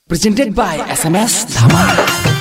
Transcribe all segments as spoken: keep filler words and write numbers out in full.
Presented by S M S Dhamal.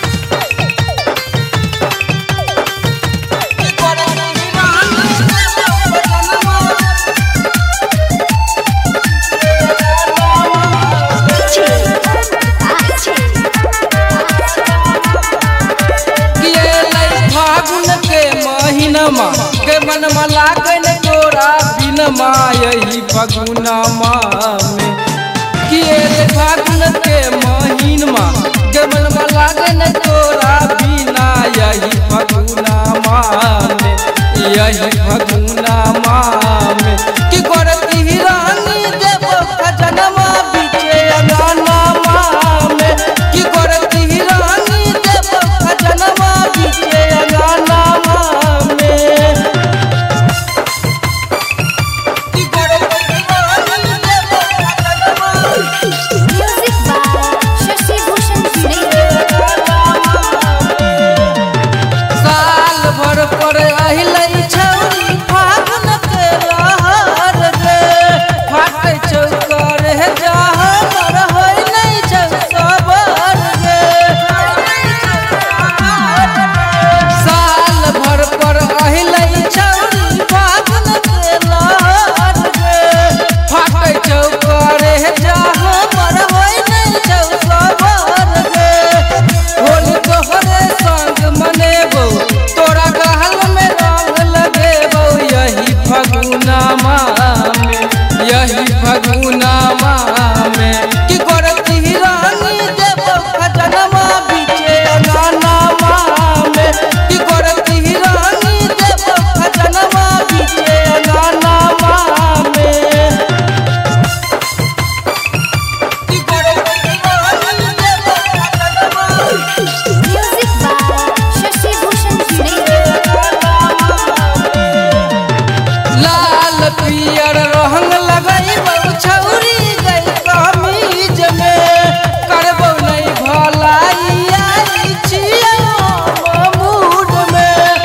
के मन मला गन तोरा बिन मायही फगुनमा में किए रे फागुन के महीनमा के मन मला गन तोरा बिना यही फगुनमा में यही फगुनमा में कि करती रानी देव खजनमा बिचे अंगनमा में कि करती रानी देव खजनमा बिचे अंगनमा यही फगुनमा में कि करती रानी देव खजनमा बिचे अंगनमा में कि करती रानी देव खजनमा बिचे अंगनमा में कि करती रानी देव खजनमा म्यूजिक बाय शशि भूषण लाल पियर रंग लगाई छौरी गई कमीज में करबो नहीं भलाई आई छिया मूड में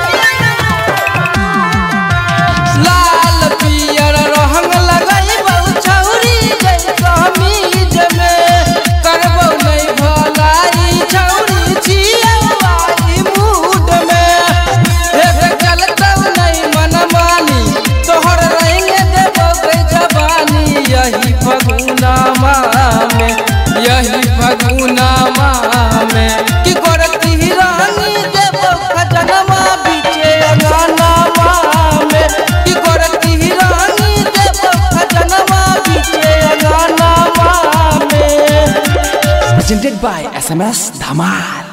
लाल पियर रंग लगाई छौरी गई कमीज में करबो नहीं भलाई छौरी छिया आई मूड में हे चलतौ नहीं मन मानी तोहर रहेंगे देबो जवानी यही फगुनमा में यही फगुनमा में कि करती रानी देव खजनमा बिचे अंगनमा में कि करती रानी देव खजनमा बिचे अंगनमा में Presented by S M S Dhamal.